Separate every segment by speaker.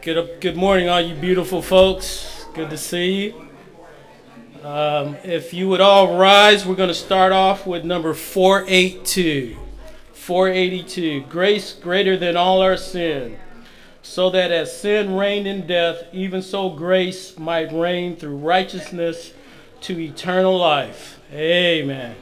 Speaker 1: Good morning, all you beautiful folks. Good to see you. If you would all rise, we're going to start off with number 482. 482. Grace greater than all our sin, so that as sin reigned in death, even so grace might reign through righteousness to eternal life. Amen.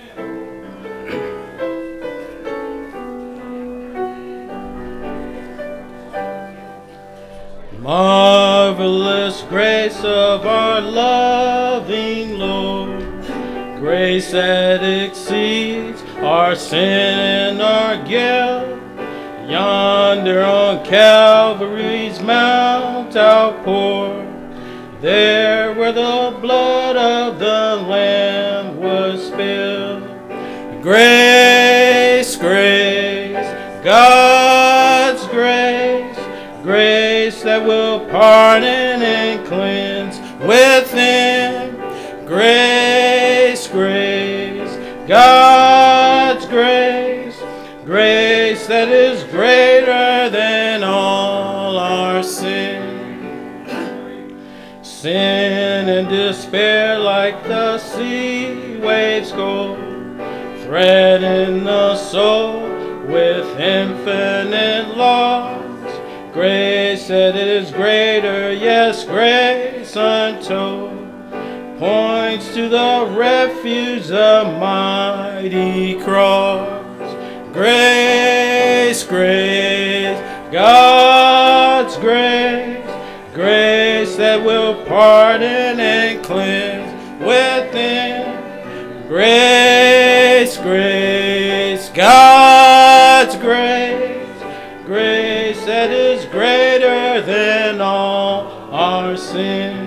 Speaker 1: Marvelous grace of our loving Lord, grace that exceeds our sin and our guilt. Yonder on Calvary's mount outpoured, there where the blood of the Lamb was spilled. Grace, grace, God's grace, grace that will pardon and cleanse within. Grace, grace, God's grace, grace that is greater than all our sin. Sin and despair like the sea waves go, threading the soul with infinite loss. Grace that is greater, yes, grace untold, points to the refuge, the mighty cross. Grace, grace, God's grace, grace that will pardon and cleanse within. Grace, grace, God's grace, grace that is greater than all our sin.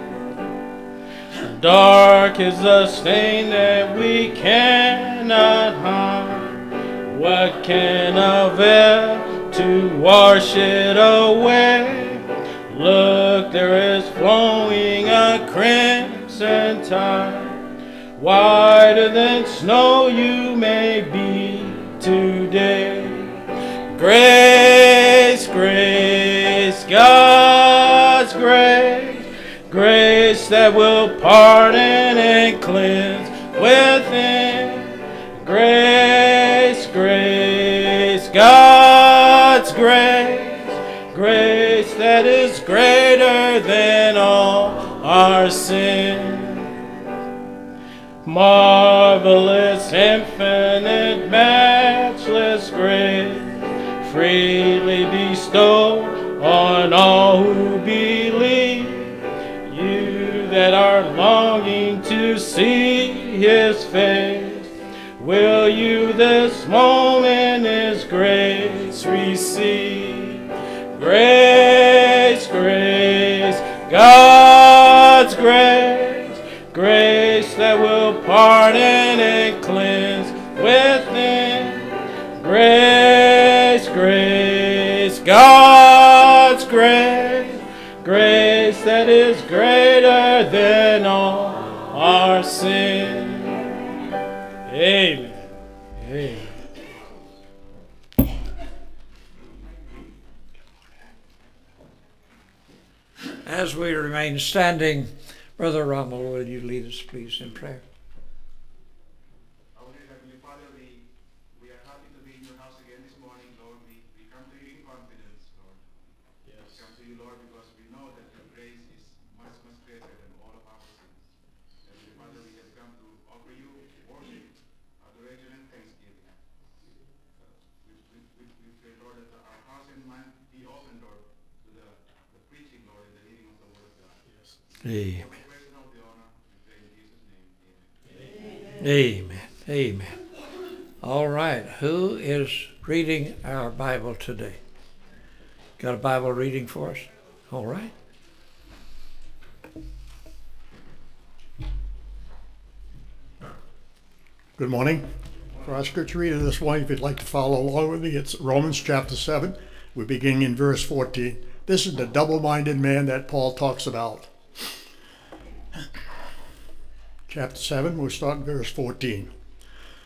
Speaker 1: Dark is the stain that we cannot hide. What can avail to wash it away? Look, there is flowing a crimson tide. Whiter than snow you may be today. Grace, grace, God's grace, grace that will pardon and cleanse within. Grace, grace, God's grace, grace that is greater than all our sin. Marvelous, infinite, matchless grace, freely bestowed on all who believe. You that are longing to see His face, will you this moment His grace receive? Grace, grace, God's grace, grace that will pardon and cleanse within. Grace, grace, God's grace, grace that is greater than all our sin. Amen. Amen.
Speaker 2: As we remain standing, Brother Rommel, will you lead us, please, in prayer?
Speaker 3: Our dear Heavenly Father, we are happy to be in your house again this morning, Lord. We come to you in confidence, Lord. Yes. We come to you, Lord, because we know that your grace is much, much greater than all of our sins. Heavenly Father, we have come to offer you worship, adoration, and thanksgiving. We pray, Lord, that our hearts and mind be open, Lord, to the preaching, Lord, and the leading of the Word of God. Yes.
Speaker 2: Amen.
Speaker 3: Amen.
Speaker 2: Amen. Amen. All right. Who is reading our Bible today? Got a Bible reading for us? All right.
Speaker 4: Good morning. For our scripture reading this morning, if you'd like to follow along with me, it's Romans chapter 7. We're beginning in verse 14. This is the double-minded man that Paul talks about. Chapter 7, we'll start in verse 14.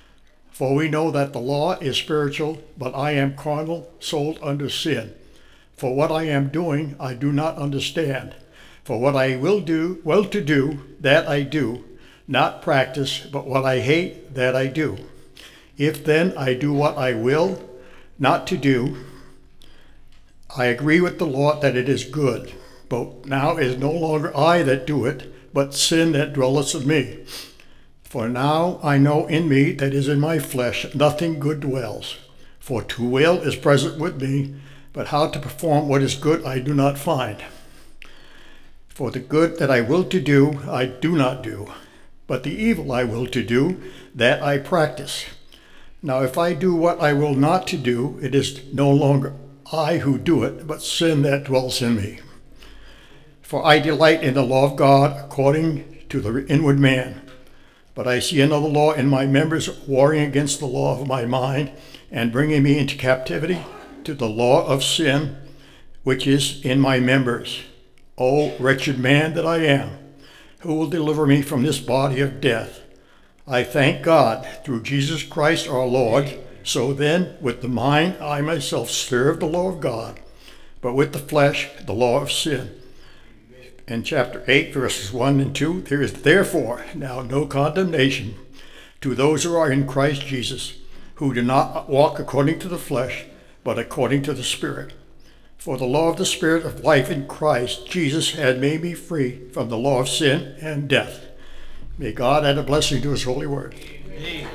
Speaker 4: For we know that the law is spiritual, but I am carnal, sold under sin. For what I am doing, I do not understand. For what I will do, to do, that I do, not practice, but what I hate, that I do. If then I do what I will not to do, I agree with the law that it is good. But now it is no longer I that do it, but sin that dwelleth in me. For now I know in me, that is in my flesh, nothing good dwells. For to will is present with me, but how to perform what is good I do not find. For the good that I will to do, I do not do, but the evil I will to do, that I practice. Now if I do what I will not to do, it is no longer I who do it, but sin that dwells in me. For I delight in the law of God according to the inward man. But I see another law in my members, warring against the law of my mind, and bringing me into captivity to the law of sin, which is in my members. O wretched man that I am, who will deliver me from this body of death? I thank God through Jesus Christ our Lord. So then, with the mind I myself serve the law of God, but with the flesh the law of sin. In chapter 8, verses 1 and 2, there is therefore now no condemnation to those who are in Christ Jesus, who do not walk according to the flesh, but according to the Spirit. For the law of the Spirit of life in Christ Jesus had made me free from the law of sin and death. May God add a blessing to his holy word.
Speaker 1: Amen.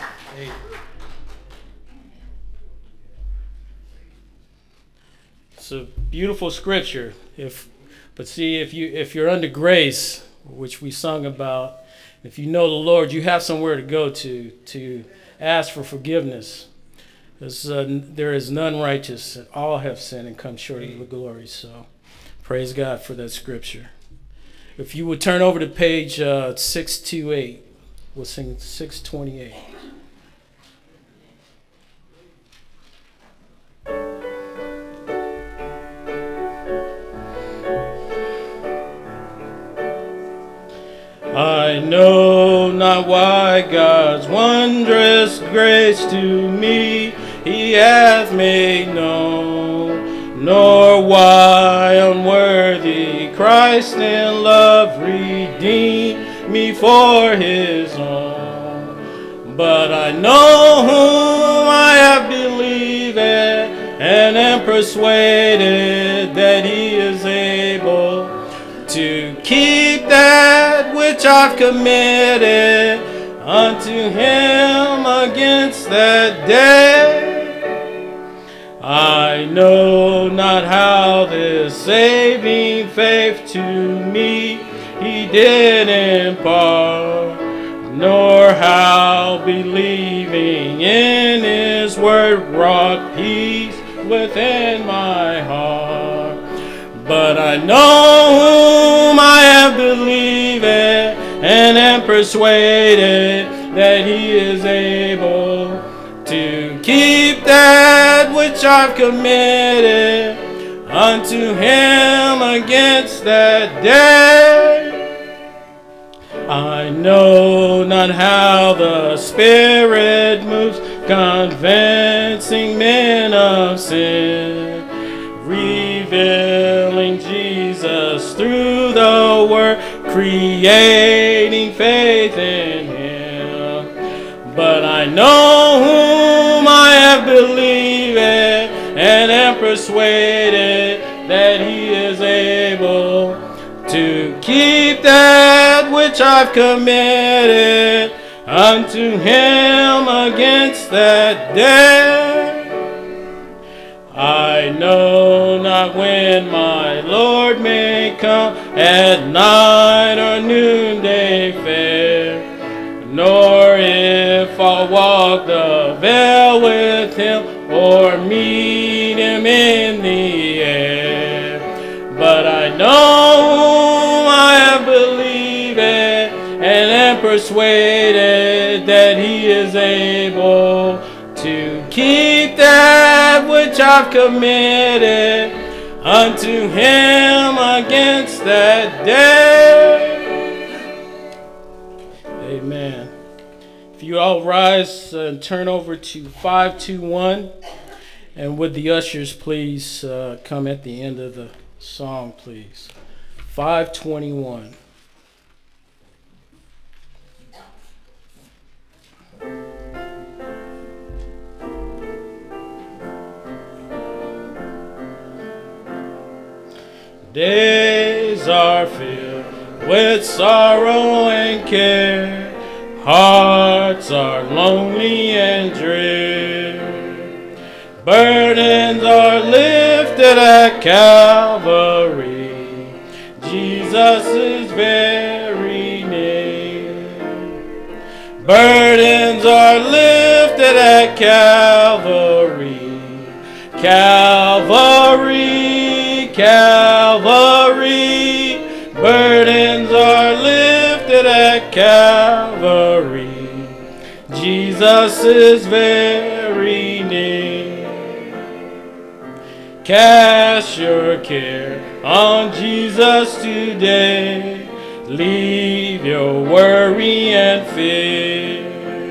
Speaker 1: It's a beautiful scripture. If you're under grace, which we sung about, if you know the Lord, you have somewhere to go to ask for forgiveness. There is none righteous, all have sinned and come short of the glory. So praise God for that scripture. If you would turn over to page 628, we'll sing 628. I know not why God's wondrous grace to me he hath made known, nor why unworthy Christ in love redeemed me for his own. But I know whom I have believed and am persuaded that he is able to keep that which I've committed unto him against that day. I know not how this saving faith to me he did impart, nor how believing in his word wrought peace within my heart. But I know whom I have believed and am persuaded that he is able to keep that which I've committed unto him against that day. I know not how the Spirit moves, convincing men of sin, revealing Jesus through the Word, creating faith in him. But I know whom I have believed and am persuaded that he is able to keep that which I've committed unto him against that day. I know not when my Lord may come, at night or noonday fair, nor if I'll walk the vale with him or meet him in the air. But I know whom I have believed and am persuaded that he is able to keep that which I've committed unto him against that day. Amen. If you all rise and turn over to 521, And would the ushers please come at the end of the song, please? 521. Days are filled with sorrow and care. Hearts are lonely and drear. Burdens are lifted at Calvary. Jesus is very near. Burdens are lifted at Calvary. Calvary, Calvary. Burdens are lifted at Calvary. Jesus is very near. Cast your care on Jesus today. Leave your worry and fear.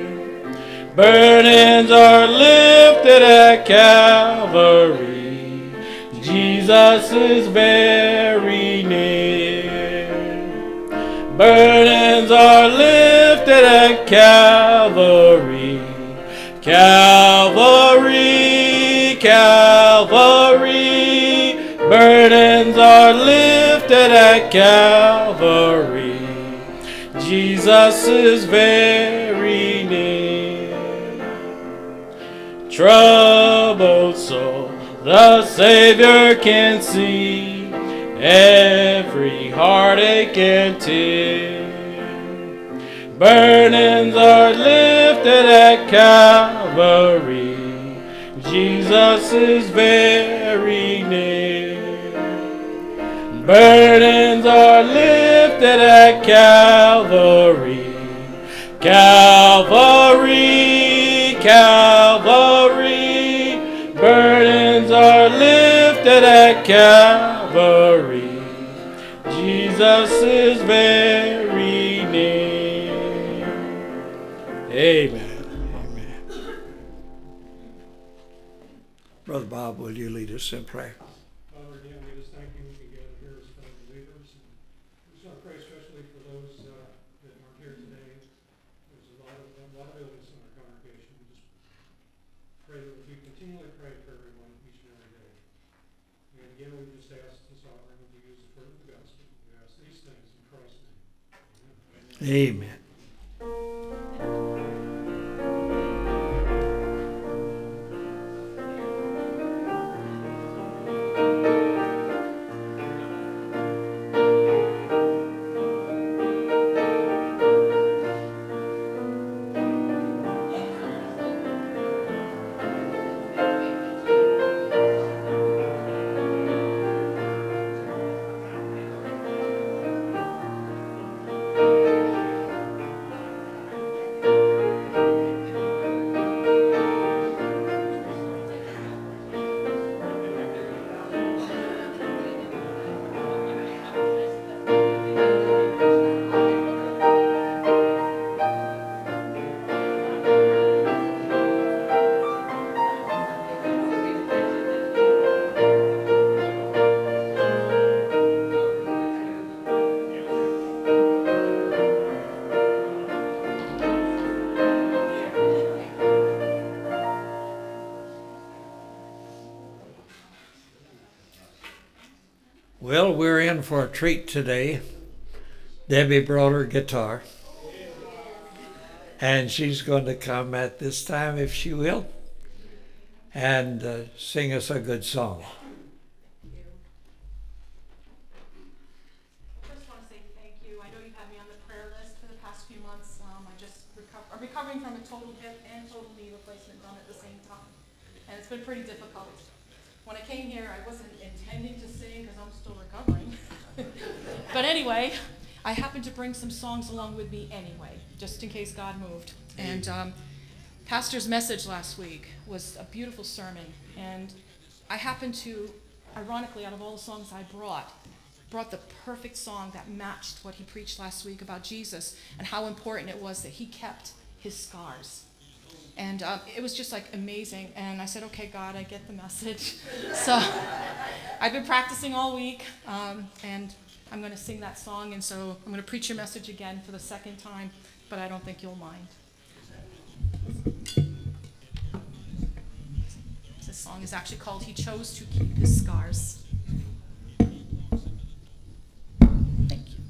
Speaker 1: Burdens are lifted at Calvary. Jesus is very near. Burdens are lifted at Calvary. Calvary, Calvary. Burdens are lifted at Calvary. Jesus is very near. Troubled soul, the Savior can see every heartache and tear. Burdens are lifted at Calvary. Jesus is very near. Burdens are lifted at Calvary. Calvary, Calvary. Burdens are lifted at Calvary. Jesus is very near. Amen. Amen.
Speaker 2: Brother Bob, will you lead us in prayer?
Speaker 5: Father, again, we just thank you we can gather here as fellow believers. And we just want to pray especially for those that aren't here today. There's a lot of illness in our congregation. We just pray that we continually pray for everyone each and every day. And again, we just ask the sovereign to use the fruit of the gospel. We ask these things in Christ's name.
Speaker 2: Amen. Well, we're in for a treat today. Debbie brought her guitar. And she's going to come at this time, if she will, and sing us a good song.
Speaker 6: First, I want to say thank you. I know you've had me on the prayer list for the past few months. I'm recovering from a total hip and total knee replacement done at the same time. And it's been pretty difficult. When I came here, I wasn't intending to sing because I'm still recovering. But anyway, I happened to bring some songs along with me anyway, just in case God moved. And Pastor's message last week was a beautiful sermon. And I happened to, ironically, out of all the songs I brought the perfect song that matched what he preached last week about Jesus and how important it was that he kept his scars. And it was just like amazing. And I said, okay, God, I get the message. So I've been practicing all week, and I'm going to sing that song. And so I'm going to preach your message again for the second time, but I don't think you'll mind. This song is actually called He Chose to Keep His Scars. Thank you.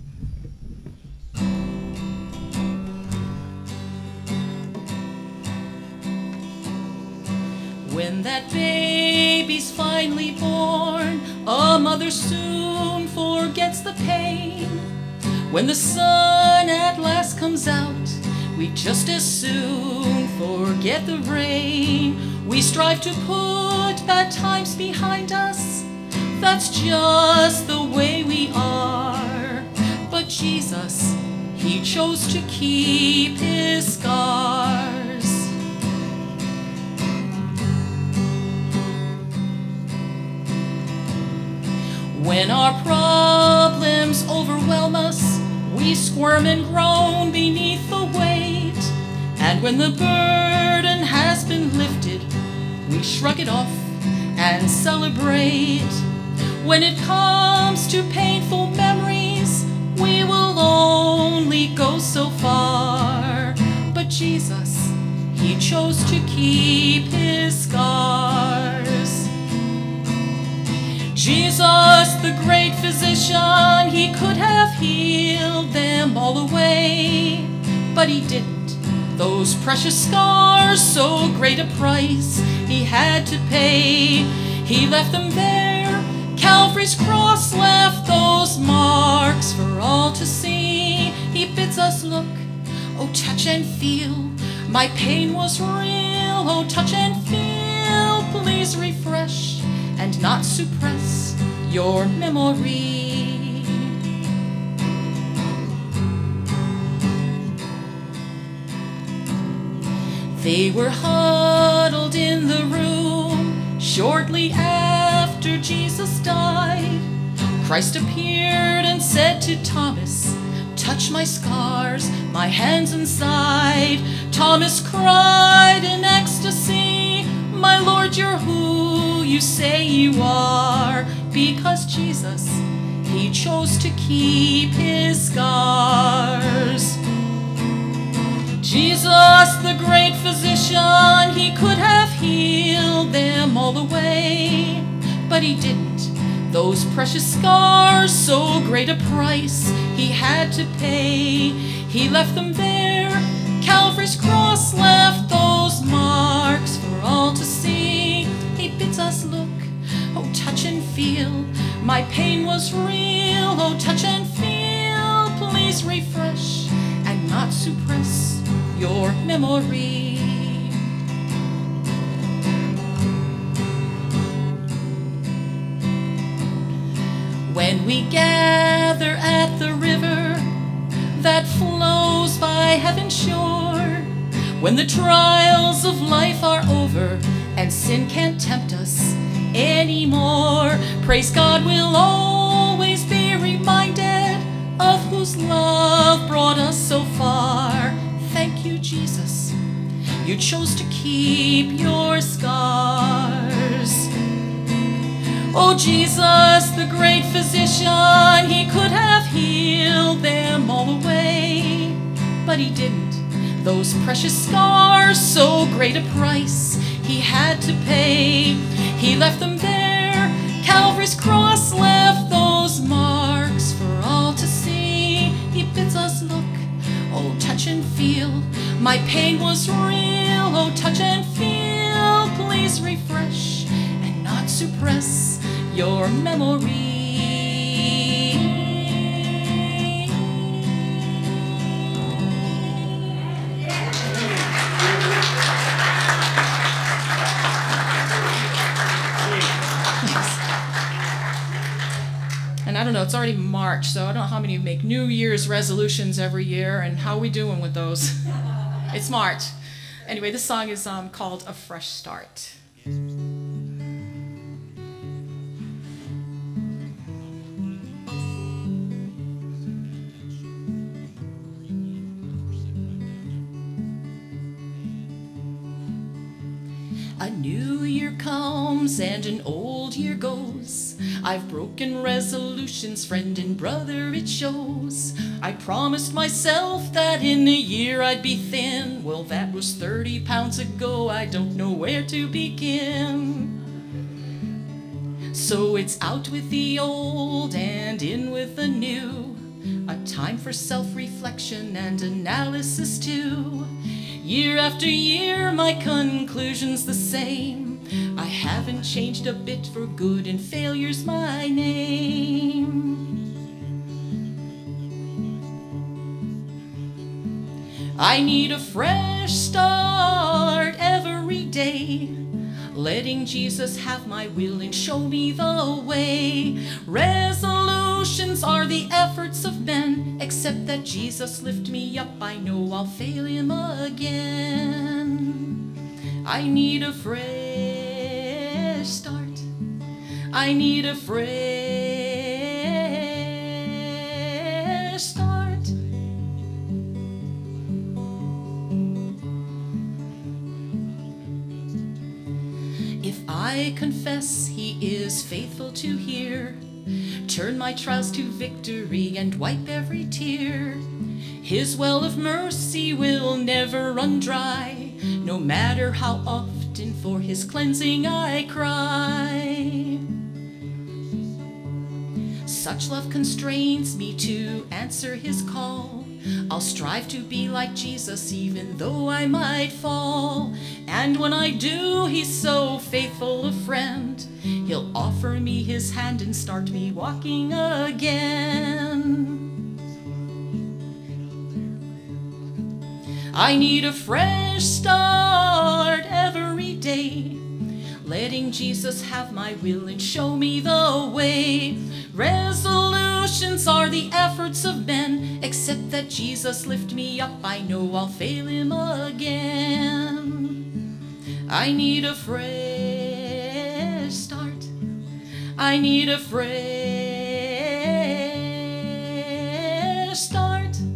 Speaker 6: When that baby's finally born, a mother soon forgets the pain. When the sun at last comes out, we just as soon forget the rain. We strive to put bad times behind us. That's just the way we are. But Jesus, He chose to keep His scars. When our problems overwhelm us, we squirm and groan beneath the weight. And when the burden has been lifted, we shrug it off and celebrate. When it comes to painful memories, we will only go so far. But Jesus, He chose to keep His scars. Jesus, the great physician, He could have healed them all away, but He didn't. Those precious scars, so great a price He had to pay. He left them there. Calvary's cross left those marks for all to see. He bids us look, oh touch and feel. My pain was real, oh touch and feel. Please refresh and not suppress your memory. They were huddled in the room shortly after Jesus died. Christ appeared and said to Thomas, touch my scars, my hands inside. Thomas cried in ecstasy, my Lord, you're who you say you are. Because Jesus, He chose to keep His scars. Jesus, the great physician, He could have healed them all away, but He didn't. Those precious scars, so great a price He had to pay. He left them there. Calvary's cross left those marks for all to see. He bids us look, oh touch and feel. My pain was real, oh touch and feel. Please refresh and not suppress your memory. When we gather at the river that flows by heaven's shore, when the trials of life are over and sin can't tempt us anymore, praise God, we'll always be reminded of whose love brought us so far. Thank you, Jesus, you chose to keep your scars. Oh, Jesus, the great physician, He could have healed them all away, but He didn't. Those precious scars, so great a price He had to pay. He left them there. Calvary's cross left those marks for all to see. He bids us look, oh touch and feel. My pain was real, oh touch and feel. Please refresh and not suppress your memory. And I don't know, it's already March, so I don't know how many make New Year's resolutions every year, and how are we doing with those? It's March. Anyway, this song is called A Fresh Start.
Speaker 7: A new year comes and an old year goes. I've broken resolutions, friend and brother, it shows. I promised myself that in a year I'd be thin. Well, that was 30 pounds ago. I don't know where to begin. So it's out with the old and in with the new. A time for self-reflection and analysis too. Year after year, my conclusion's the same. I haven't changed a bit for good, and failure's my name. I need a fresh start every day, letting Jesus have my will and show me the way. Resolutions are the efforts of men, except that Jesus lift me up. I know I'll fail him again. I need a fresh start. I need a fresh start. If I confess, he is faithful to hear, turn my trials to victory and wipe every tear. His well of mercy will never run dry, no matter how often for his cleansing I cry. Such love constrains me to answer his call. I'll strive to be like Jesus even though I might fall. And when I do, he's so faithful a friend. He'll offer me his hand and start me walking again. I need a fresh start every day, letting Jesus have my will and show me the way. Resolutions are the efforts of men, except that Jesus lift me up. I know I'll fail him again. I need a fresh start. I need a fresh start.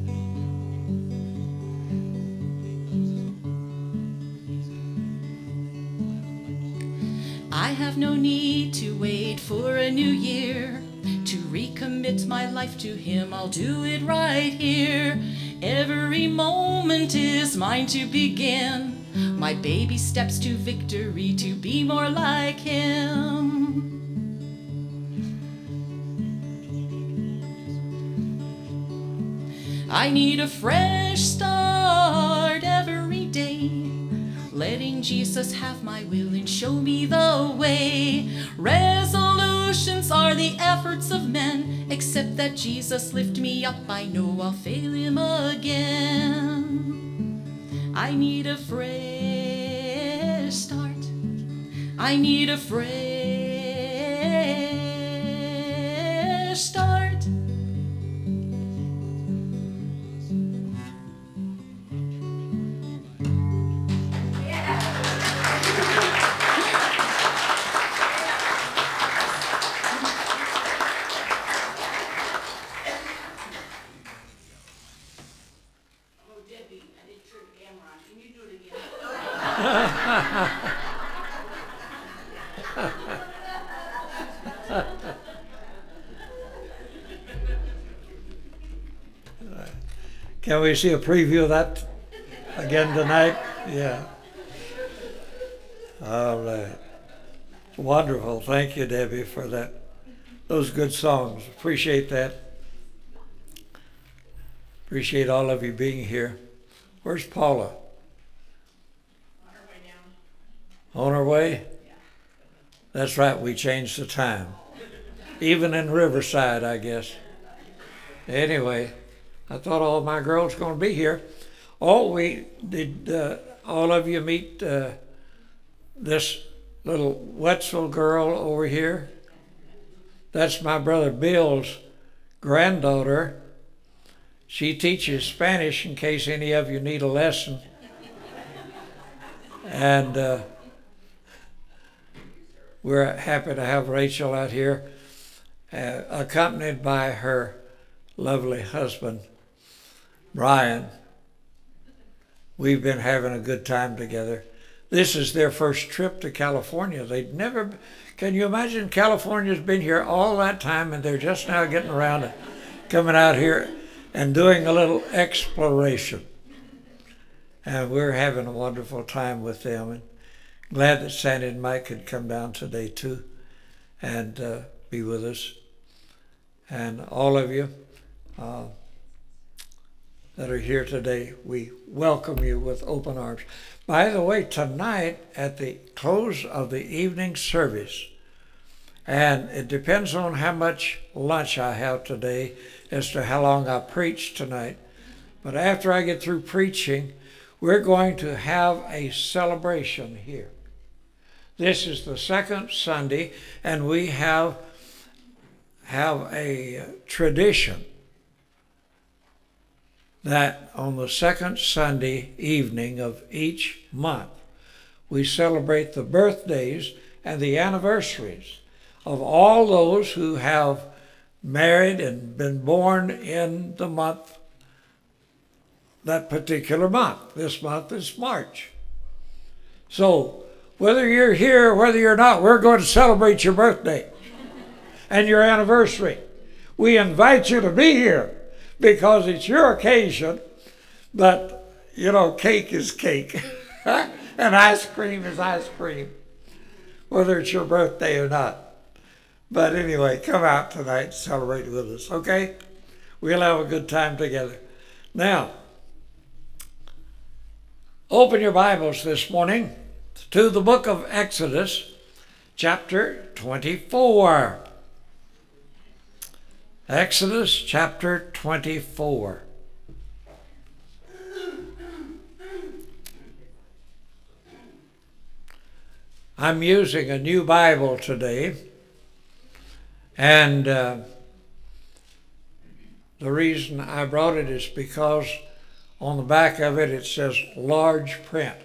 Speaker 7: I have no need to wait for a new year to recommit my life to him. I'll do it right here. Every moment is mine to begin, my baby steps to victory, to be more like him. I need a fresh start every day, letting Jesus have my will and show me the way. Resolutions are the efforts of men, except that Jesus lift me up. I know I'll fail him again. I need a fresh start. I need a fresh start.
Speaker 2: Can we see a preview of that again tonight? Yeah. All right. Wonderful. Thank you, Debbie, for that. Those good songs. Appreciate that. Appreciate all of you being here. Where's Paula?
Speaker 6: On her way down.
Speaker 2: On her way?
Speaker 6: Yeah.
Speaker 2: That's right, we changed the time. Even in Riverside, I guess. Anyway, I thought all my girls were going to be here. Oh, did all of you meet this little Wetzel girl over here? That's my brother Bill's granddaughter. She teaches Spanish in case any of you need a lesson. And we're happy to have Rachel out here, accompanied by her lovely husband, Brian. We've been having a good time together. This is their first trip to California. They'd never, can you imagine California's been here all that time and they're just now getting around to coming out here and doing a little exploration. And we're having a wonderful time with them. And glad that Sandy and Mike could come down today too and be with us. And all of you that are here today, we welcome you with open arms. By the way, tonight at the close of the evening service, and it depends on how much lunch I have today as to how long I preach tonight, but after I get through preaching, we're going to have a celebration here. This is the second Sunday, and we have a tradition that on the second Sunday evening of each month, we celebrate the birthdays and the anniversaries of all those who have married and been born in the month, that particular month. This month is March. So whether you're here or whether you're not, we're going to celebrate your birthday and your anniversary. We invite you to be here because it's your occasion, but, you know, cake is cake and ice cream is ice cream, whether it's your birthday or not. But anyway, come out tonight and celebrate with us, okay? We'll have a good time together. Now, open your Bibles this morning to the book of Exodus, chapter 24. Exodus chapter 24. I'm using a new Bible today, and the reason I brought it is because on the back of it, it says large print.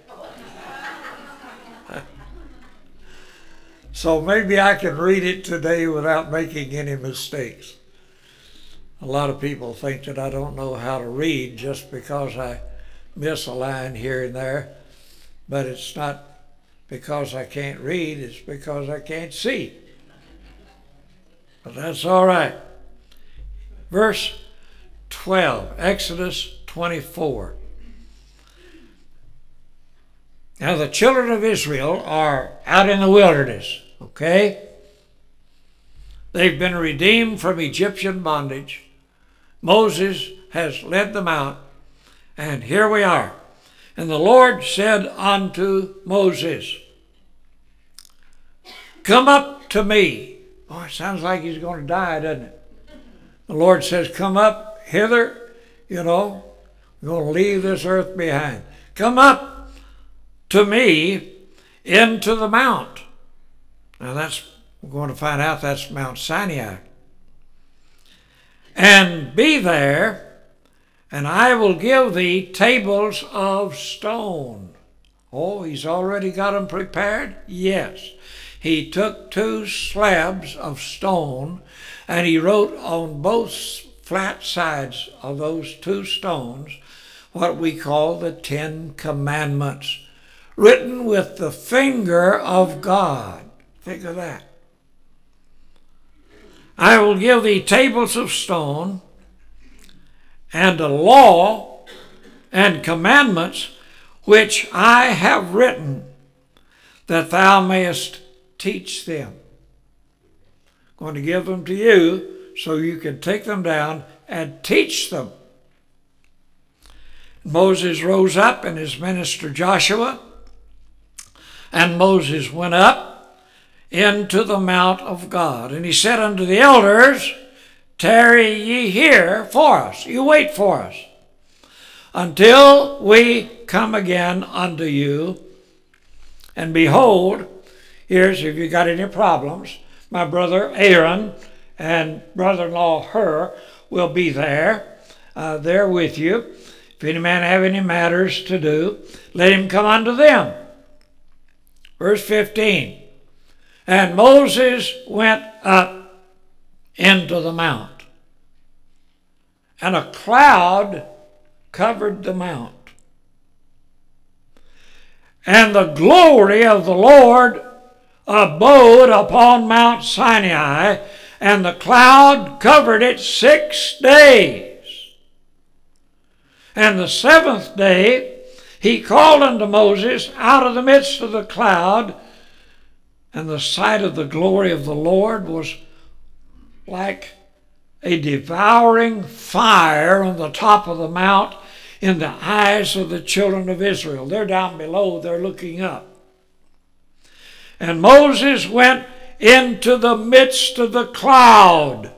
Speaker 2: So maybe I can read it today without making any mistakes. A lot of people think that I don't know how to read just because I miss a line here and there, but it's not because I can't read, it's because I can't see. But that's all right. Verse 12, Exodus 24. Now the children of Israel are out in the wilderness, okay? They've been redeemed from Egyptian bondage. Moses has led them out, and here we are. And the Lord said unto Moses, come up to me. Boy, it sounds like he's going to die, doesn't it? The Lord says, come up hither, you know, we're going to leave this earth behind. Come up to me into the mount. Now we're going to find out that's Mount Sinai. And be there, and I will give thee tables of stone. Oh, he's already got them prepared? Yes. He took 2 slabs of stone, and he wrote on both flat sides of those 2 stones what we call the 10 Commandments, written with the finger of God. Think of that. I will give thee tables of stone and a law and commandments which I have written, that thou mayest teach them. I'm going to give them to you so you can take them down and teach them. Moses rose up and his minister Joshua, and Moses went up into the mount of God. And he said unto the elders, tarry ye here for us. You wait for us until we come again unto you. And behold, here's, if you got any problems, my brother Aaron and brother-in-law Hur will be there. They're with you. If any man have any matters to do, let him come unto them. Verse 15. And Moses went up into the mount, and a cloud covered the mount. And the glory of the Lord abode upon Mount Sinai, and the cloud covered it 6 days. And the 7th day he called unto Moses out of the midst of the cloud, and the sight of the glory of the Lord was like a devouring fire on the top of the mount in the eyes of the children of Israel. They're down below, they're looking up. And Moses went into the midst of the cloud.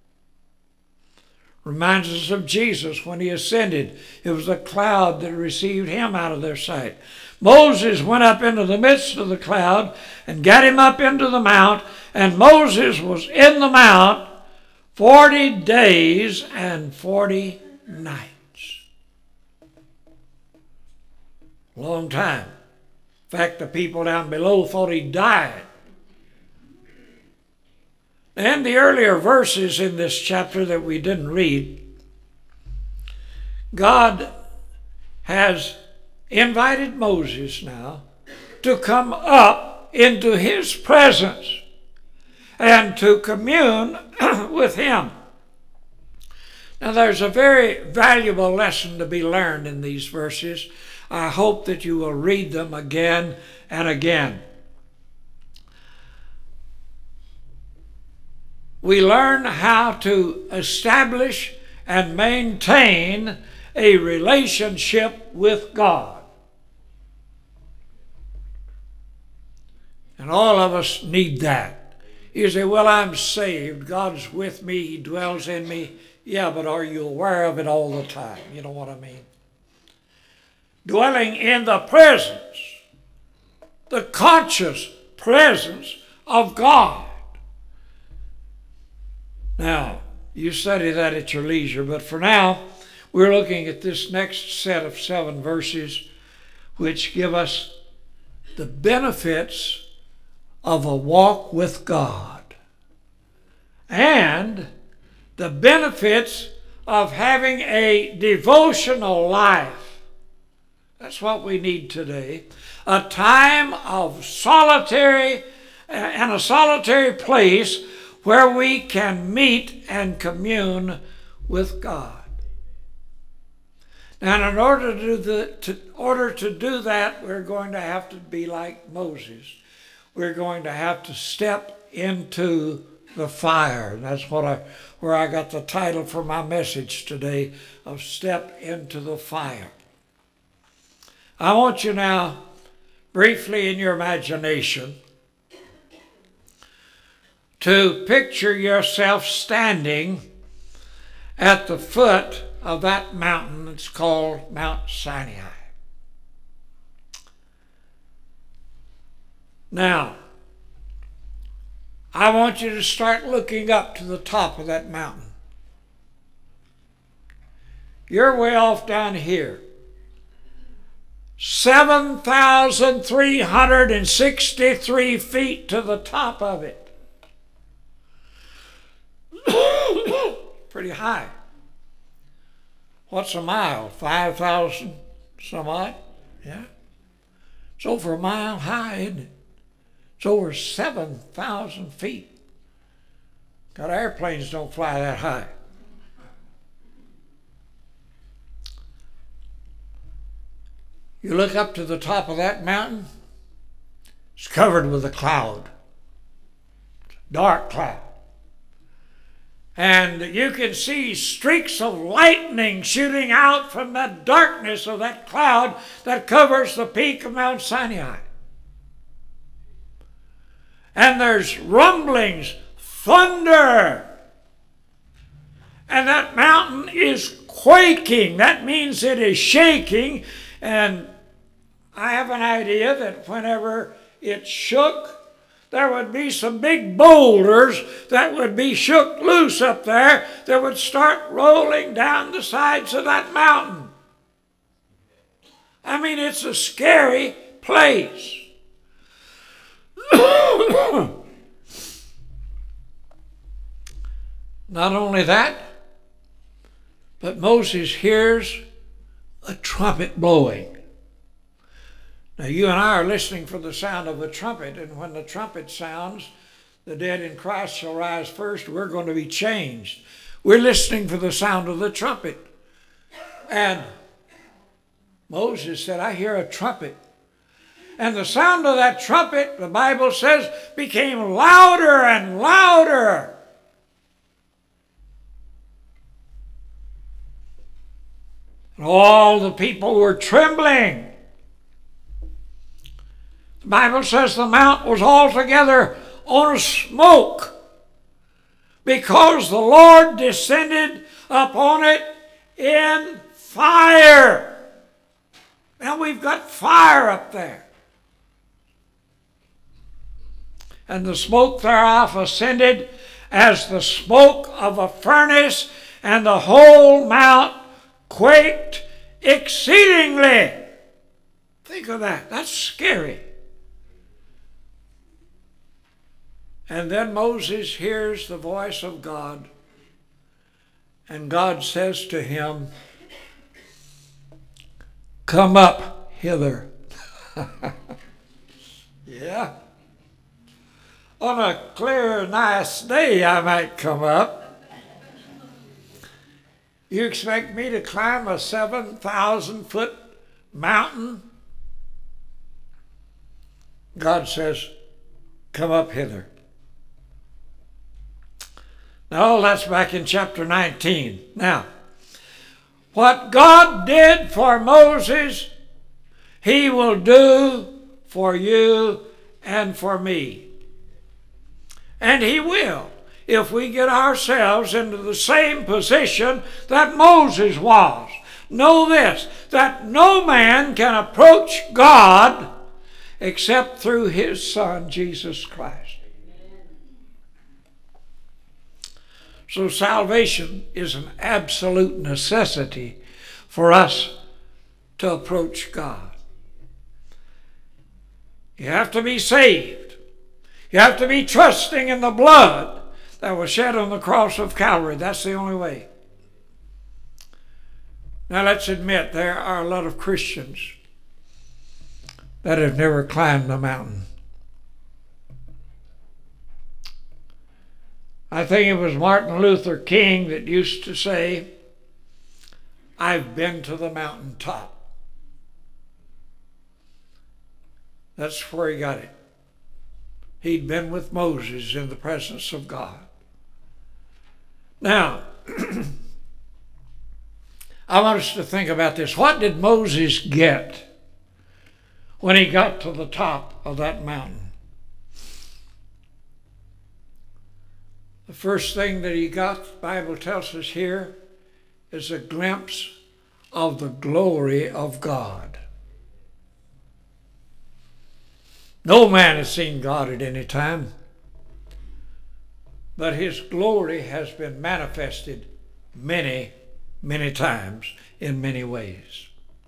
Speaker 2: Reminds us of Jesus when he ascended. It was the cloud that received him out of their sight. Moses went up into the midst of the cloud and got him up into the mount, and Moses was in the mount 40 days and 40 nights. Long time. In fact, the people down below thought he died. And the earlier verses in this chapter that we didn't read, God has invited Moses now to come up into his presence and to commune with him. Now there's a very valuable lesson to be learned in these verses. I hope that you will read them again and again. We learn how to establish and maintain a relationship with God. And all of us need that. You say, well, I'm saved. God's with me. He dwells in me. Yeah, but are you aware of it all the time? You know what I mean? Dwelling in the presence, the conscious presence of God. Now, you study that at your leisure, but for now, we're looking at this next set of 7 verses which give us the benefits of a walk with God and the benefits of having a devotional life. That's what we need today. A time of solitary and a solitary place where we can meet and commune with God. Now, in order to do that, we're going to have to be like Moses. We're going to have to step into the fire. That's where I got the title for my message today, of Step into the Fire. I want you now, briefly in your imagination, to picture yourself standing at the foot of that mountain that's called Mount Sinai. Now, I want you to start looking up to the top of that mountain. You're way off down here. 7,363 feet to the top of it. Pretty high. What's a mile? 5,000 some odd? Yeah. It's over a mile high, isn't it? It's over 7,000 feet. God, airplanes don't fly that high. You look up to the top of that mountain, it's covered with a cloud. It's a dark cloud. And you can see streaks of lightning shooting out from the darkness of that cloud that covers the peak of Mount Sinai. And there's rumblings, thunder. And that mountain is quaking. That means it is shaking. And I have an idea that whenever it shook, there would be some big boulders that would be shook loose up there that would start rolling down the sides of that mountain. I mean, it's a scary place. Not only that, but Moses hears a trumpet blowing. Now you and I are listening for the sound of a trumpet, and when the trumpet sounds, the dead in Christ shall rise first. We're going to be changed. We're listening for the sound of the trumpet. And Moses said, I hear a trumpet. And the sound of that trumpet, the Bible says, became louder and louder. And all the people were trembling. The Bible says the mount was altogether on a smoke because the Lord descended upon it in fire. Now we've got fire up there. And the smoke thereof ascended as the smoke of a furnace, and the whole mount quaked exceedingly. Think of that. That's scary. And then Moses hears the voice of God, and God says to him, come up hither. Yeah. On a clear, nice day, I might come up. You expect me to climb a 7,000-foot mountain? God says, come up hither. No, that's back in chapter 19. Now, what God did for Moses, He will do for you and for me. And He will, if we get ourselves into the same position that Moses was. Know this, that no man can approach God except through His Son, Jesus Christ. So salvation is an absolute necessity for us to approach God. You have to be saved. You have to be trusting in the blood that was shed on the cross of Calvary. That's the only way. Now let's admit there are a lot of Christians that have never climbed the mountain. I think it was Martin Luther King that used to say, I've been to the mountaintop. That's where he got it. He'd been with Moses in the presence of God. Now, I want us to think about this. What did Moses get when he got to the top of that mountain? The first thing that he got, the Bible tells us here, is a glimpse of the glory of God. No man has seen God at any time, but His glory has been manifested many, many times in many ways.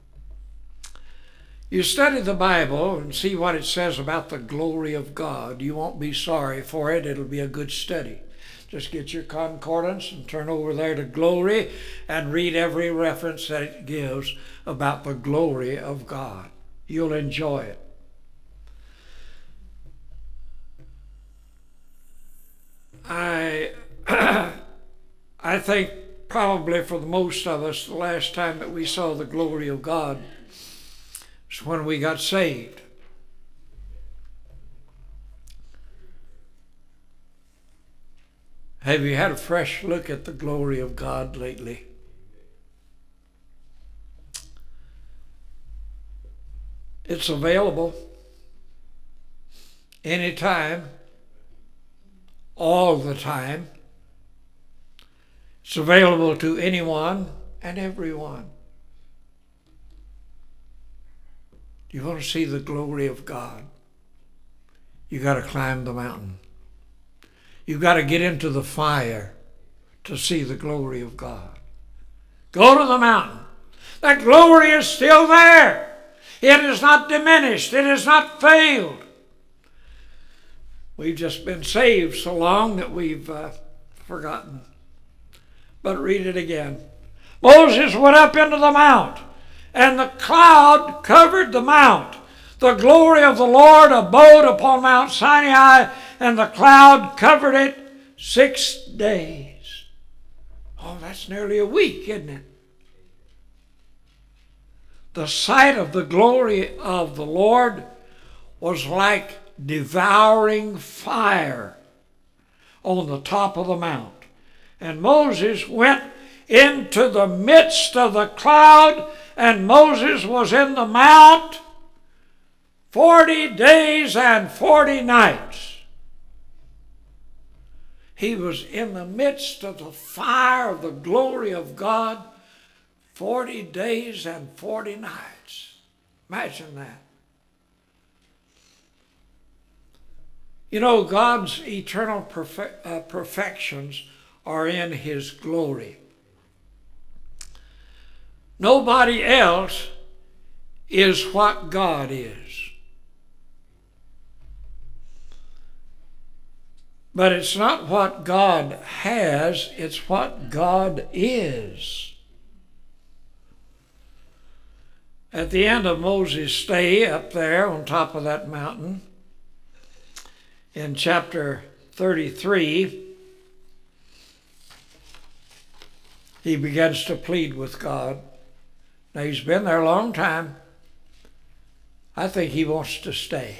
Speaker 2: You study the Bible and see what it says about the glory of God. You won't be sorry for it. It'll be a good study. Just get your concordance and turn over there to glory and read every reference that it gives about the glory of God. You'll enjoy it. I think probably for the most of us, the last time that we saw the glory of God was when we got saved. Have you had a fresh look at the glory of God lately? It's available anytime, all the time. It's available to anyone and everyone. You want to see the glory of God? You got to climb the mountain. You've got to get into the fire to see the glory of God. Go to the mountain. That glory is still there. It is not diminished. It has not failed. We've just been saved so long that we've forgotten. But read it again. Moses went up into the mount, and the cloud covered the mount. The glory of the Lord abode upon Mount Sinai, and the cloud covered it 6 days. Oh, that's nearly a week, isn't it? The sight of the glory of the Lord was like devouring fire on the top of the mount. And Moses went into the midst of the cloud, and Moses was in the mount 40 days and 40 nights. He was in the midst of the fire of the glory of God 40 days and 40 nights. Imagine that. You know, God's eternal perfections are in His glory. Nobody else is what God is. But it's not what God has, it's what God is. At the end of Moses' stay up there on top of that mountain, in chapter 33, he begins to plead with God. Now, he's been there a long time. I think he wants to stay.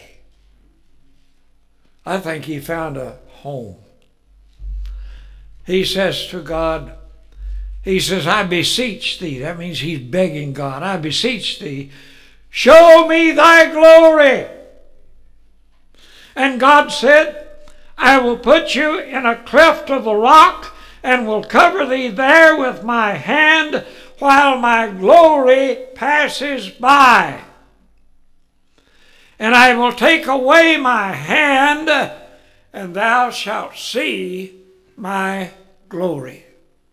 Speaker 2: I think he found a home. He says to God, he says, I beseech thee. That means he's begging God. I beseech thee, show me thy glory. And God said, I will put you in a cleft of the rock and will cover thee there with my hand while my glory passes by. And I will take away my hand, and thou shalt see my glory.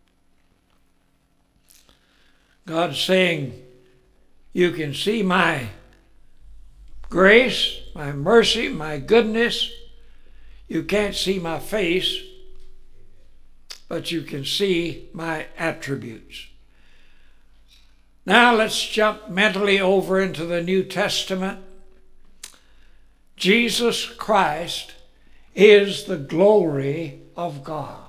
Speaker 2: God's saying, you can see my grace, my mercy, my goodness. You can't see my face, but you can see my attributes. Now let's jump mentally over into the New Testament. Jesus Christ is the glory of God.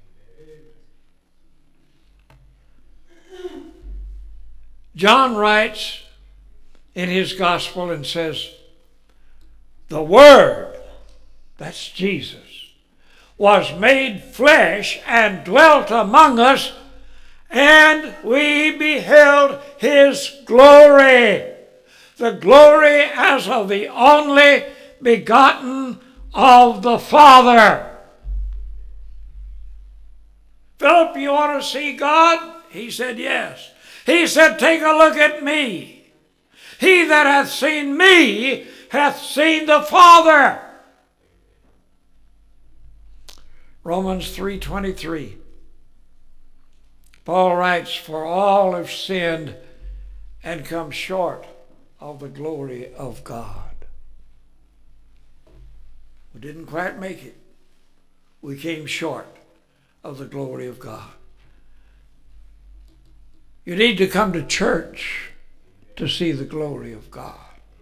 Speaker 2: John writes in his gospel and says, the Word, that's Jesus, was made flesh and dwelt among us, and we beheld his glory, the glory as of the only begotten of the Father. Philip, you want to see God? He said, yes. He said, take a look at me. He that hath seen me hath seen the Father. Romans 3:23. Paul writes, for all have sinned and come short of the glory of God. We didn't quite make it. We came short of the glory of God. You need to come to church to see the glory of God.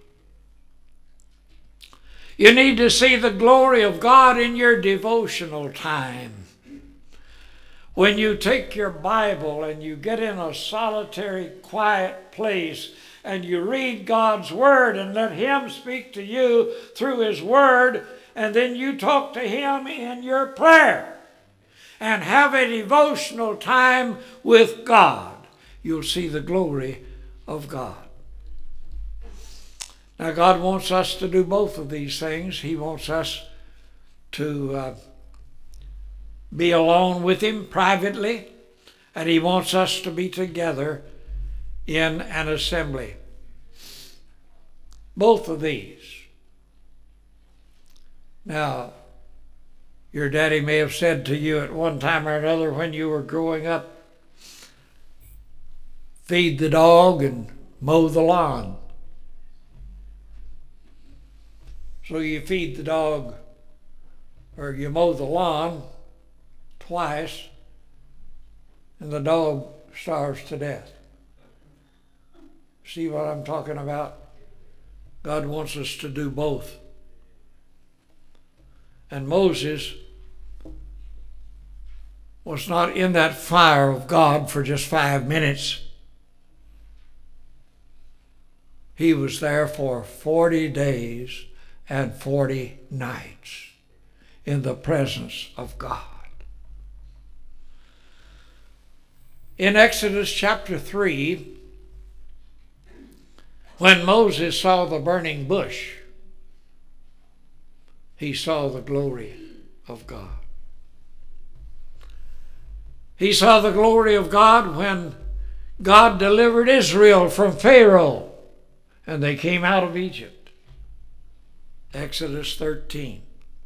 Speaker 2: You need to see the glory of God in your devotional time. When you take your Bible and you get in a solitary, quiet place and you read God's Word and let Him speak to you through His Word, and then you talk to Him in your prayer and have a devotional time with God, you'll see the glory of God. Now, God wants us to do both of these things. He wants us to be alone with Him privately, and He wants us to be together in an assembly. Both of these. Now, your daddy may have said to you at one time or another when you were growing up, feed the dog and mow the lawn. So you feed the dog or you mow the lawn twice and the dog starves to death. See what I'm talking about? God wants us to do both. And Moses was not in that fire of God for just 5 minutes. He was there for 40 days and 40 nights in the presence of God. In Exodus chapter 3, when Moses saw the burning bush, he saw the glory of God. He saw the glory of God when God delivered Israel from Pharaoh and they came out of Egypt. Exodus 13.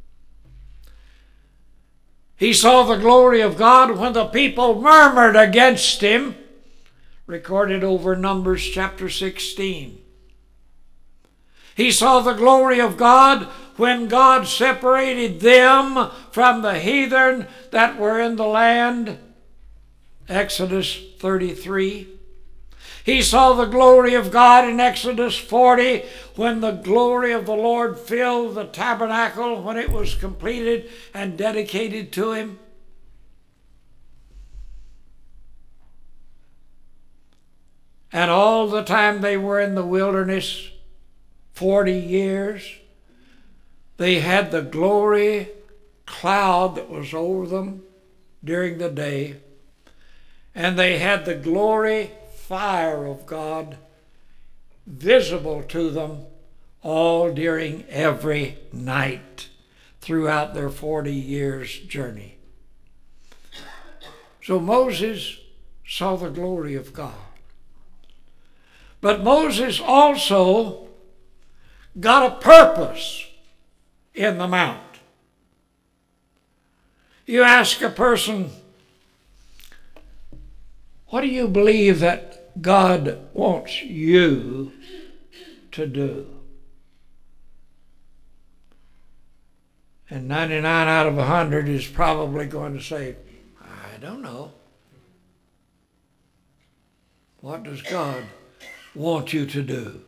Speaker 2: He saw the glory of God when the people murmured against him, recorded over Numbers chapter 16. He saw the glory of God when God separated them from the heathen that were in the land, Exodus 33. He saw the glory of God in Exodus 40 when the glory of the Lord filled the tabernacle when it was completed and dedicated to him. And all the time they were in the wilderness, 40 years, they had the glory cloud that was over them during the day, and they had the glory fire of God visible to them all during every night throughout their 40 years journey. So Moses saw the glory of God. But Moses also got a purpose in the mount. You ask a person, what do you believe that God wants you to do? And 99 out of 100 is probably going to say, I don't know. What does God want you to do?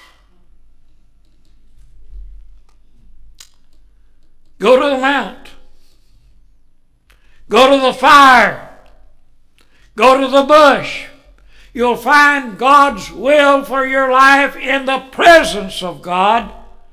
Speaker 2: Go to the mount. Go to the fire. Go to the bush. You'll find God's will for your life in the presence of God.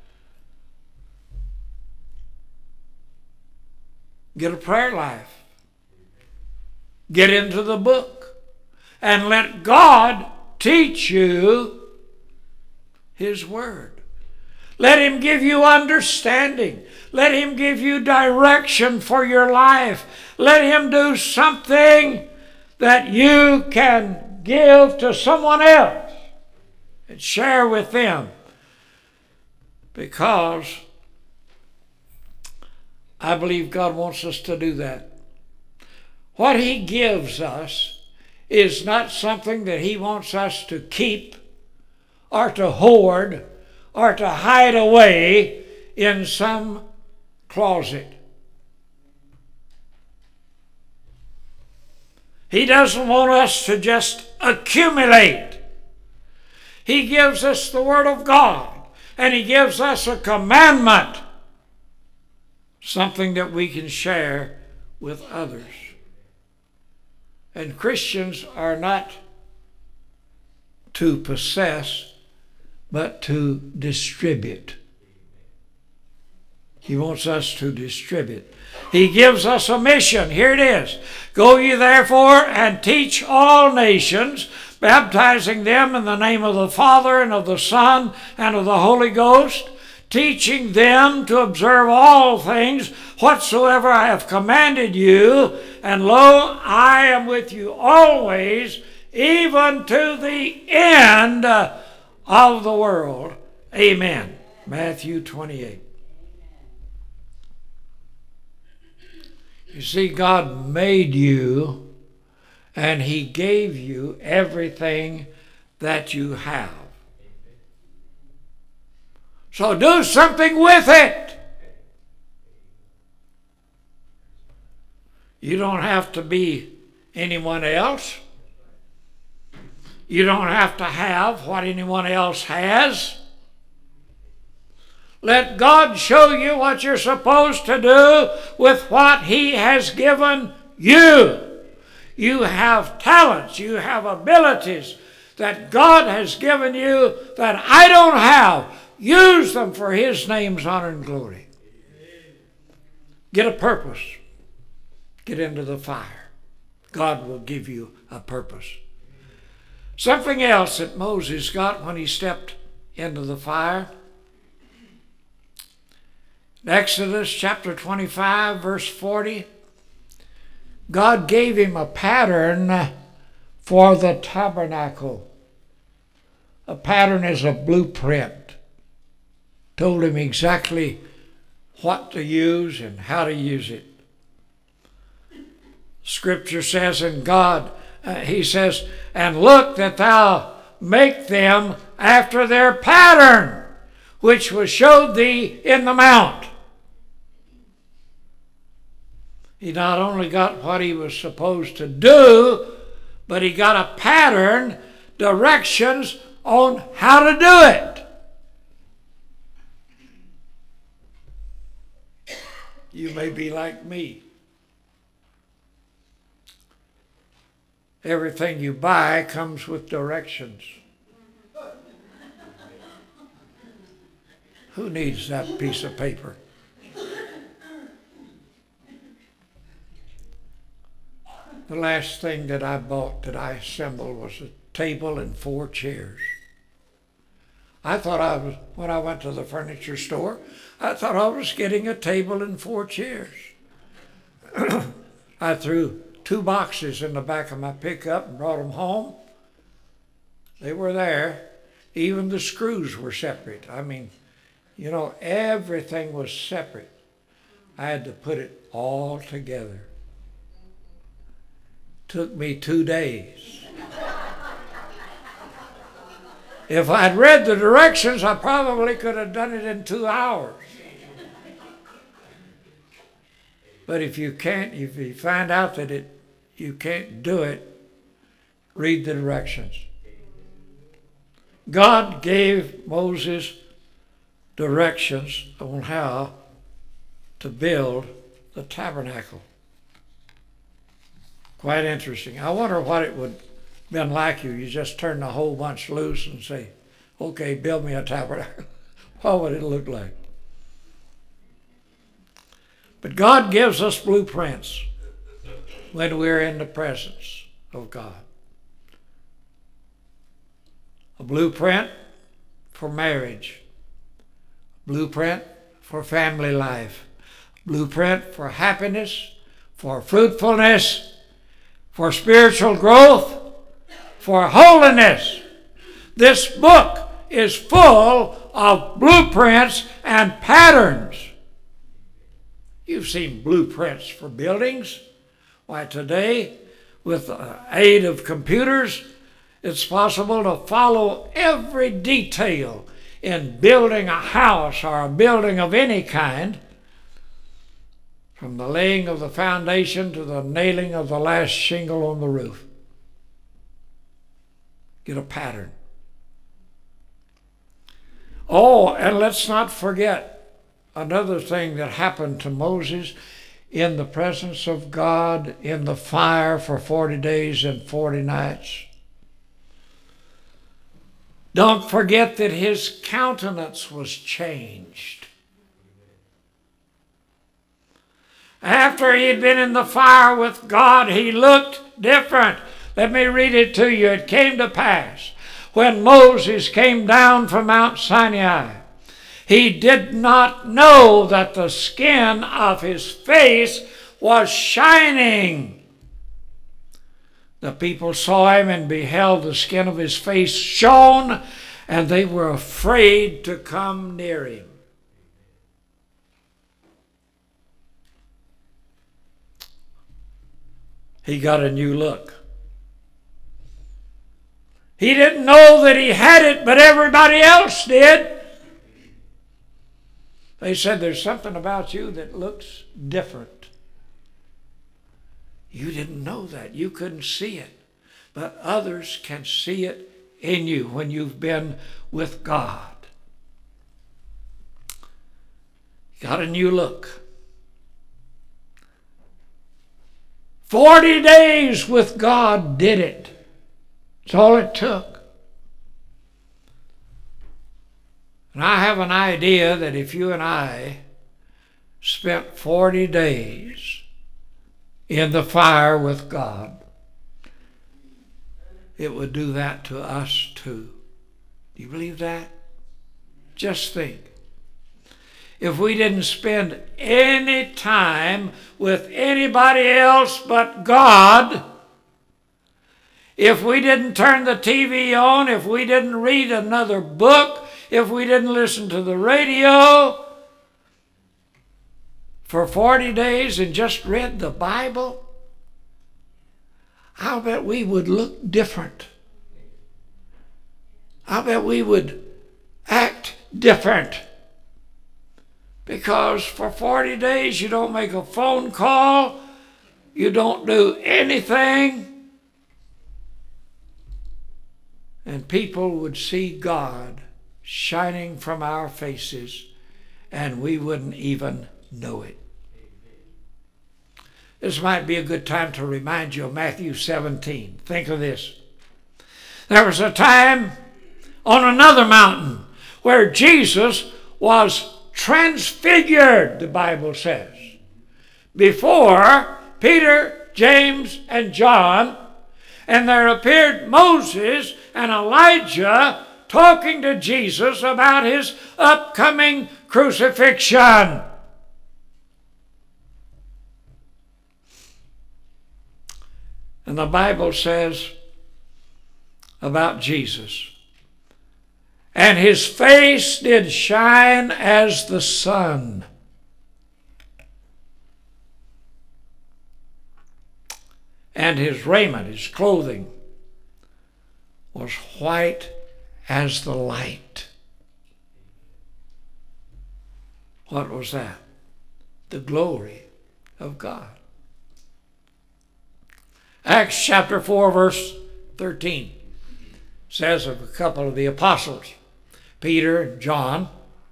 Speaker 2: Get a prayer life. Get into the book. And let God teach you His Word. Let Him give you understanding. Let Him give you direction for your life. Let Him do something that you can give to someone else and share with them. Because I believe God wants us to do that. What He gives us is not something that He wants us to keep or to hoard or to hide away in some closet. He doesn't want us to just accumulate. He gives us the Word of God, and He gives us a commandment, something that we can share with others. And Christians are not to possess, but to distribute. He wants us to distribute. He gives us a mission. Here it is. Go ye therefore and teach all nations, baptizing them in the name of the Father and of the Son and of the Holy Ghost, teaching them to observe all things whatsoever I have commanded you. And lo, I am with you always, even to the end of the world. Amen. Matthew 28. You see, God made you and He gave you everything that you have. So do something with it. You don't have to be anyone else. You don't have to have what anyone else has. Let God show you what you're supposed to do with what He has given you. You have talents, you have abilities that God has given you that I don't have. Use them for His name's honor and glory. Get a purpose. Get into the fire. God will give you a purpose. Something else that Moses got when he stepped into the fire. In Exodus chapter 25, verse 40, God gave him a pattern for the tabernacle. A pattern is a blueprint. Told him exactly what to use and how to use it. Scripture says, and God, He says, and look that thou make them after their pattern, which was showed thee in the mount. He not only got what he was supposed to do, but he got a pattern, directions on how to do it. You may be like me. Everything you buy comes with directions. Who needs that piece of paper? The last thing that I bought that I assembled was a table and 4 chairs. I thought when I went to the furniture store, I thought I was getting a table and 4 chairs. I threw 2 boxes in the back of my pickup and brought them home. They were there. Even the screws were separate. I mean, everything was separate. I had to put it all together. Took me 2 days. If I'd read the directions, I probably could have done it in 2 hours. But if you find out that you can't do it, read the directions. God gave Moses directions on how to build the tabernacle. Quite interesting. I wonder what it would have been like you just turn the whole bunch loose and say, okay, build me a tabernacle. What would it look like? But God gives us blueprints when we're in the presence of God. A blueprint for marriage. A blueprint for family life. A blueprint for happiness, for fruitfulness, for spiritual growth, for holiness. This book is full of blueprints and patterns. You've seen blueprints for buildings. Why, today, with the aid of computers, it's possible to follow every detail in building a house or a building of any kind, from the laying of the foundation to the nailing of the last shingle on the roof. Get a pattern. Oh, and let's not forget another thing that happened to Moses in the presence of God in the fire for 40 days and 40 nights. Don't forget that his countenance was changed. After he had been in the fire with God, he looked different. Let me read it to you. It came to pass when Moses came down from Mount Sinai, he did not know that the skin of his face was shining. The people saw him and beheld the skin of his face shone, and they were afraid to come near him. He got a new look. He didn't know that he had it, but everybody else did. They said, there's something about you that looks different. You didn't know that. You couldn't see it. But others can see it in you when you've been with God. got a new look. 40 days with God did it. That's all it took. And I have an idea that if you and I spent 40 days in the fire with God, it would do that to us too. Do you believe that? Just think. If we didn't spend any time with anybody else but God, if we didn't turn the TV on, if we didn't read another book, if we didn't listen to the radio for 40 days and just read the Bible, I'll bet we would look different. I'll bet we would act different. Because for 40 days you don't make a phone call, you don't do anything, and people would see God shining from our faces, and we wouldn't even know it. This might be a good time to remind you of Matthew 17. Think of this. There was a time on another mountain where Jesus was transfigured, the Bible says, before Peter, James, and John, and there appeared Moses and Elijah talking to Jesus about his upcoming crucifixion. And the Bible says about Jesus, and his face did shine as the sun, and his raiment, his clothing, was white as the light. What was that? The glory of God. Acts chapter 4, verse 13 says of a couple of the apostles, Peter and John.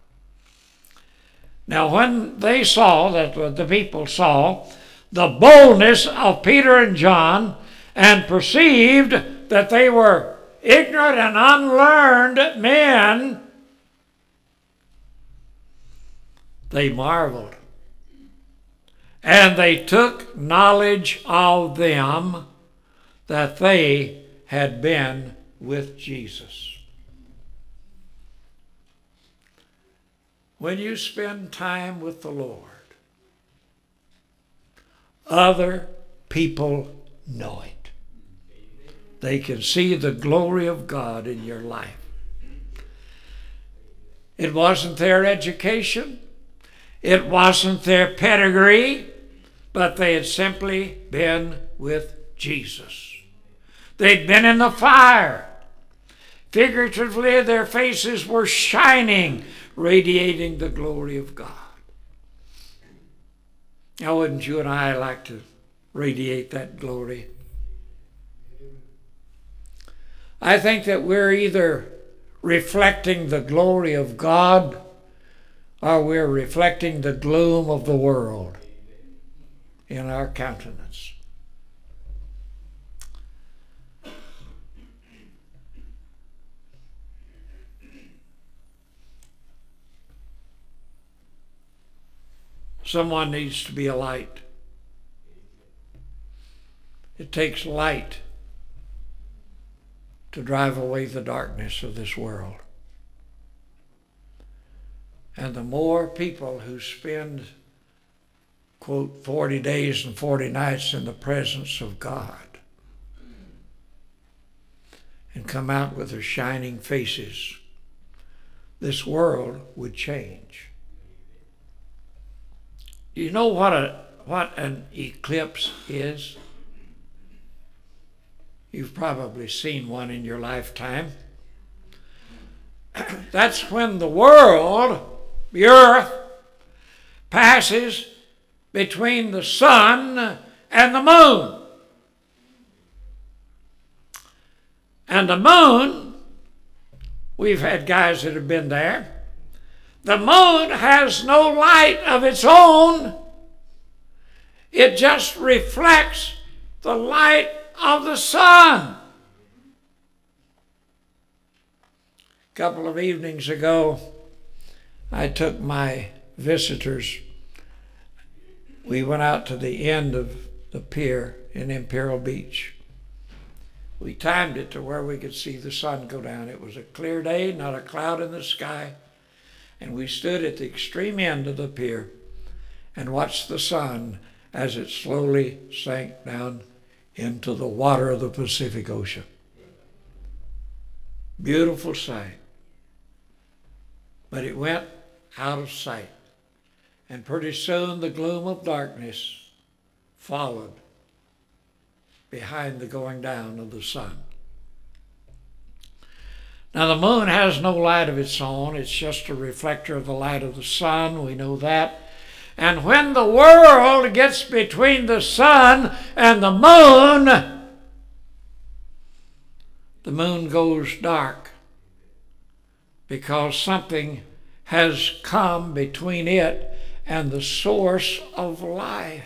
Speaker 2: Now when they saw, that the people saw, the boldness of Peter and John, and perceived that they were ignorant and unlearned men, they marveled. And they took knowledge of them that they had been with Jesus. When you spend time with the Lord, other people know it. They can see the glory of God in your life. It wasn't their education. It wasn't their pedigree, but they had simply been with Jesus. They'd been in the fire. Figuratively, their faces were shining, radiating the glory of God. Now, wouldn't you and I like to radiate that glory? I think that we're either reflecting the glory of God or we're reflecting the gloom of the world in our countenance. Someone needs to be a light. It takes light to drive away the darkness of this world. And the more people who spend, quote, 40 days and 40 nights in the presence of God and come out with their shining faces, this world would change. Do you know what an eclipse is? You've probably seen one in your lifetime. That's when the world, the earth, passes between the sun and the moon. And the moon, we've had guys that have been there. The moon has no light of its own. It just reflects the light of the sun. A couple of evenings ago, I took my visitors. We went out to the end of the pier in Imperial Beach. We timed it to where we could see the sun go down. It was a clear day, not a cloud in the sky. And we stood at the extreme end of the pier and watched the sun as it slowly sank down into the water of the Pacific Ocean. Beautiful sight. But it went out of sight. And pretty soon the gloom of darkness followed behind the going down of the sun. Now the moon has no light of its own. It's just a reflector of the light of the sun. We know that. And when the world gets between the sun and the moon goes dark because something has come between it and the source of light.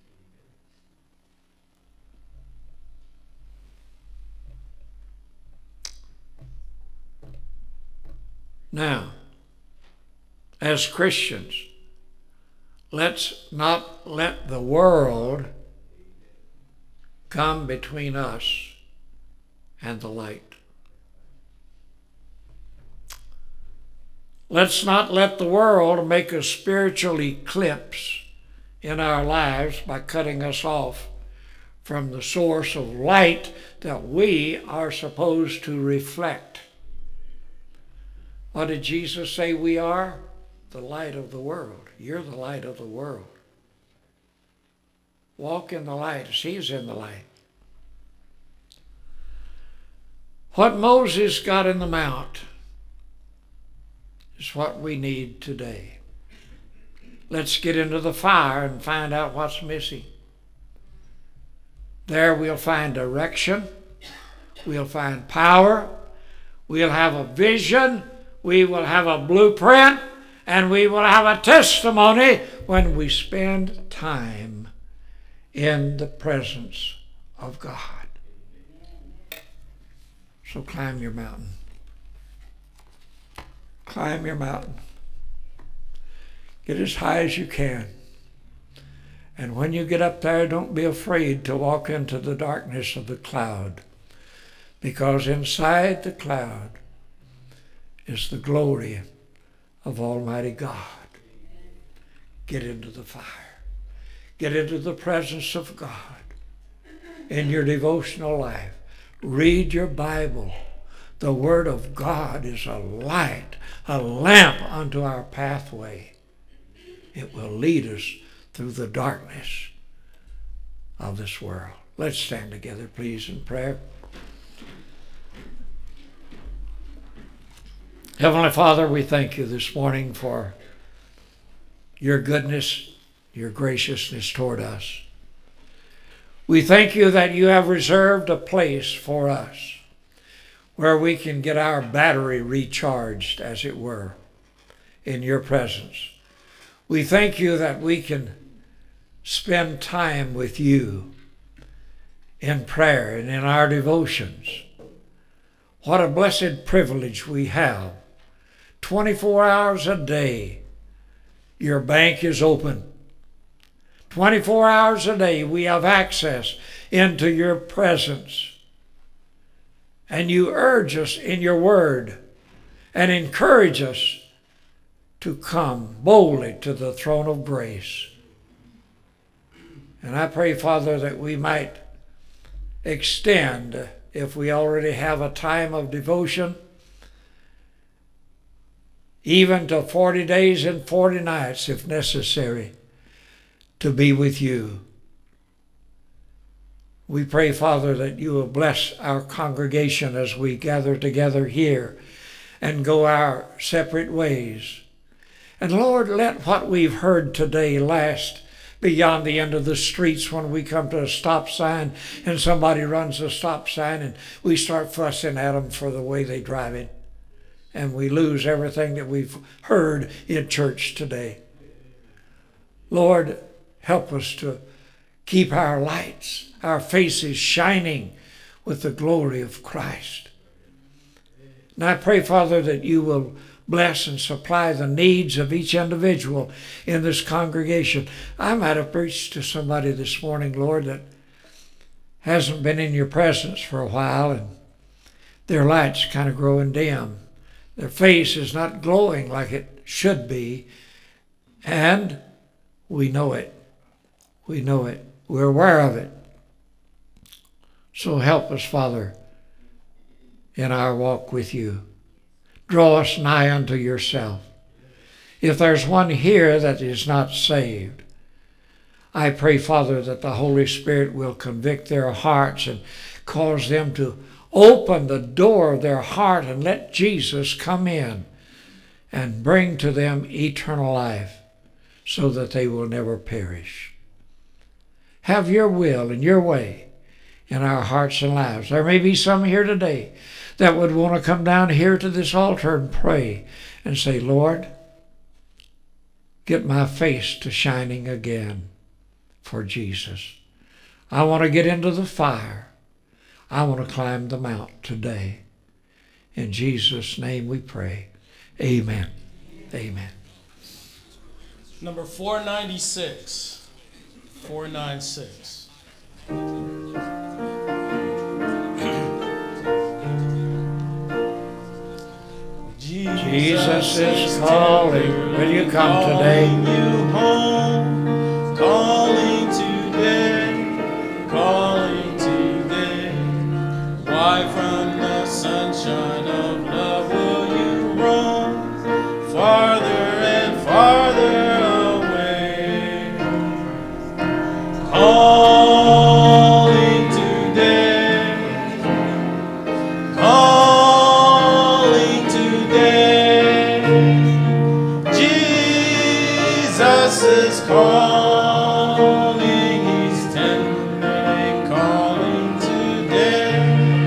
Speaker 2: Now, as Christians, let's not let the world come between us and the light. Let's not let the world make a spiritual eclipse in our lives by cutting us off from the source of light that we are supposed to reflect. What did Jesus say we are? The light of the world. You're the light of the world. Walk in the light as He's in the light. What Moses got in the mount is what we need today. Let's get into the fire and find out what's missing. There we'll find direction. We'll find power. We'll have a vision. We will have a blueprint. And we will have a testimony when we spend time in the presence of God. So climb your mountain. Climb your mountain. Get as high as you can. And when you get up there, don't be afraid to walk into the darkness of the cloud, because inside the cloud is the glory of Almighty God. Get into the fire. Get into the presence of God in your devotional life. Read your Bible. The Word of God is a light, a lamp unto our pathway. It will lead us through the darkness of this world. Let's stand together, please, in prayer. Heavenly Father, we thank you this morning for your goodness, your graciousness toward us. We thank you that you have reserved a place for us where we can get our battery recharged, as it were, in your presence. We thank you that we can spend time with you in prayer and in our devotions. What a blessed privilege we have. 24 hours a day, your bank is open. 24 hours a day, we have access into your presence. And you urge us in your word and encourage us to come boldly to the throne of grace. And I pray, Father, that we might extend, if we already have a time of devotion, even to 40 days and 40 nights, if necessary, to be with you. We pray, Father, that you will bless our congregation as we gather together here and go our separate ways. And Lord, let what we've heard today last beyond the end of the streets when we come to a stop sign and somebody runs a stop sign and we start fussing at them for the way they drive it. and we lose everything that we've heard in church today. Lord, help us to keep our lights, our faces shining with the glory of Christ. And I pray, Father, that you will bless and supply the needs of each individual in this congregation. I might have preached to somebody this morning, Lord, that hasn't been in your presence for a while, and their light's kind of growing dim. Their face is not glowing like it should be, and we know it. We know it. We're aware of it. So help us, Father, in our walk with you. Draw us nigh unto yourself. If there's one here that is not saved, I pray, Father, that the Holy Spirit will convict their hearts and cause them to open the door of their heart and let Jesus come in and bring to them eternal life so that they will never perish. Have your will and your way in our hearts and lives. There may be some here today that would want to come down here to this altar and pray and say, Lord, get my face to shining again for Jesus. I want to get into the fire. I want to climb the mount today. In Jesus' name we pray. Amen. Amen.
Speaker 1: Number 496. 496.
Speaker 2: Jesus is calling. Will you come today?
Speaker 1: Calling you home, calling today, calling today. Why from the sunshine of love will you roam farther and farther away? Calling today, calling today. Jesus is calling, he's tenderly calling today.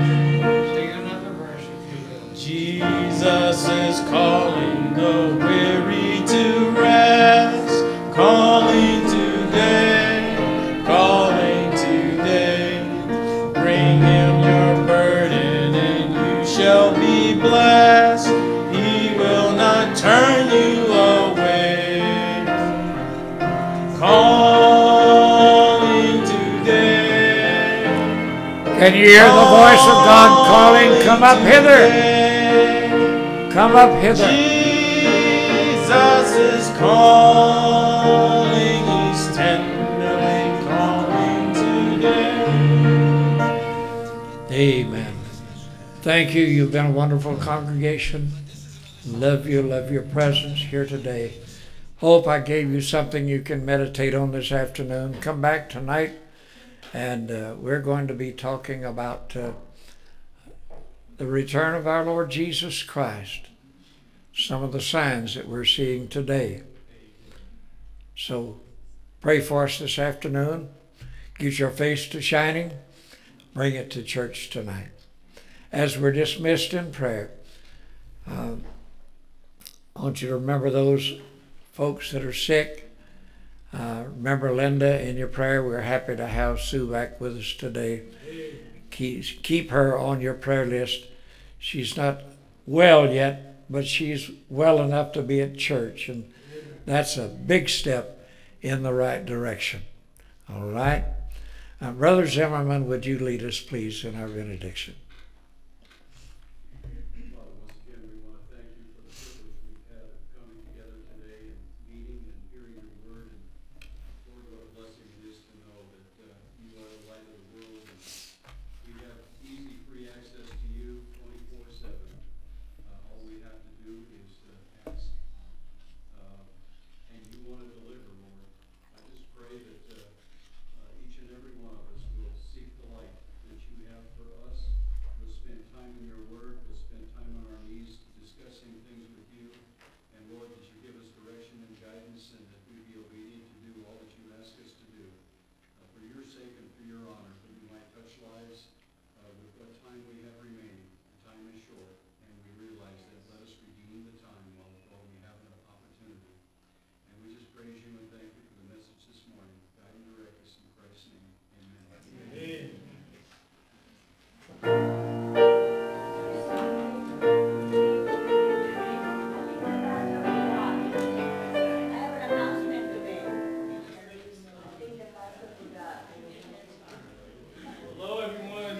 Speaker 1: Jesus is calling the weary to rest, calling today, calling today. Bring him your burden and you shall be blessed. He will not turn you away. Calling today.
Speaker 2: Can you hear the voice of God calling? Come up hither. Come up hither.
Speaker 1: Jesus is calling, he's tenderly calling today.
Speaker 2: Amen. Thank you. You've been a wonderful congregation. Love you. Love your presence here today. Hope I gave you something you can meditate on this afternoon. Come back tonight, and we're going to be talking about the return of our Lord Jesus Christ. Some of the signs that we're seeing today. So pray for us this afternoon. Get your face to shining. Bring it to church tonight. As we're dismissed in prayer, I want you to remember those folks that are sick. Remember Linda in your prayer. We're happy to have Sue back with us today. Keep her on your prayer list. She's not well yet, but she's well enough to be at church, and that's a big step in the right direction. All right? Brother Zimmerman, would you lead us, please, in our benediction?